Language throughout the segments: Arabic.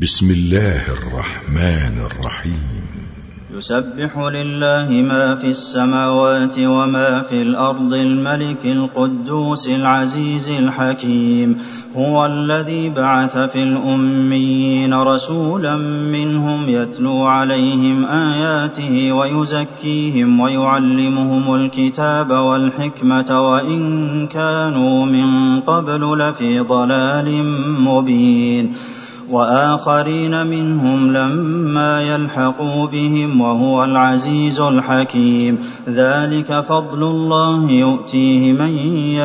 بسم الله الرحمن الرحيم. يسبح لله ما في السماوات وما في الأرض الملك القدوس العزيز الحكيم. هو الذي بعث في الأميين رسولا منهم يتلو عليهم آياته ويزكيهم ويعلمهم الكتاب والحكمة وإن كانوا من قبل لفي ضلال مبين. وآخرين منهم لما يلحقوا بهم وهو العزيز الحكيم. ذلك فضل الله يؤتيه من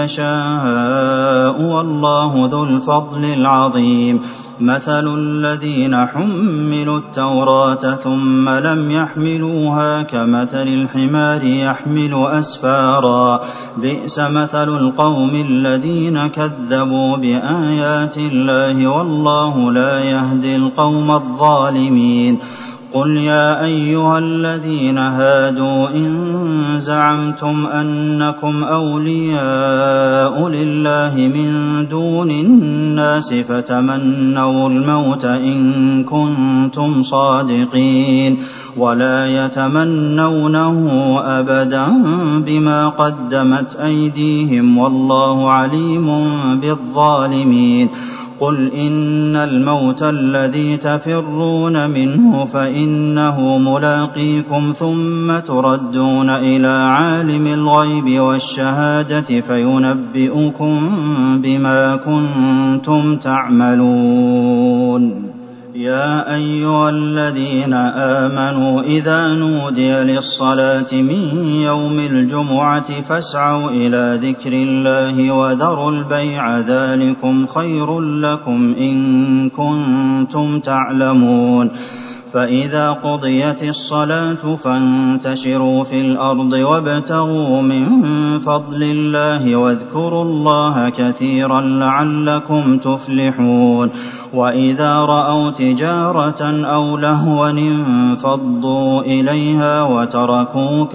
يشاء والله ذو الفضل العظيم. مثل الذين حملوا التوراة ثم لم يحملوها كمثل الحمار يحمل أسفارا بئس مثل القوم الذين كذبوا بآيات الله والله لا يهدي القوم الظالمين. قل يا أيها الذين هادوا إن زعمتم أنكم أولياء لله من دون الناس فتمنوا الموت إن كنتم صادقين ولا يتمنونه أبدا بما قدمت أيديهم والله عليم بالظالمين. قل إن الموت الذي تفرون منه فإنه ملاقيكم ثم تردون إلى عالم الغيب والشهادة فينبئكم بما كنتم تعملون. يا أيها الذين آمنوا إذا نودي للصلاة من يوم الجمعة فاسعوا إلى ذكر الله وذروا البيع ذلكم خير لكم إن كنتم تعلمون. فإذا قضيت الصلاة فانتشروا في الأرض وابتغوا من فضل الله واذكروا الله كثيرا لعلكم تفلحون. وإذا رأوا تجارة أو لهوا انفضوا إليها وتركوك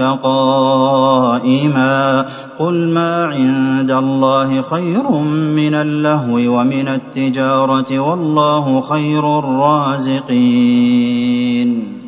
قائما قل ما عند الله خير من اللهو ومن التجارة والله خير الرازقين.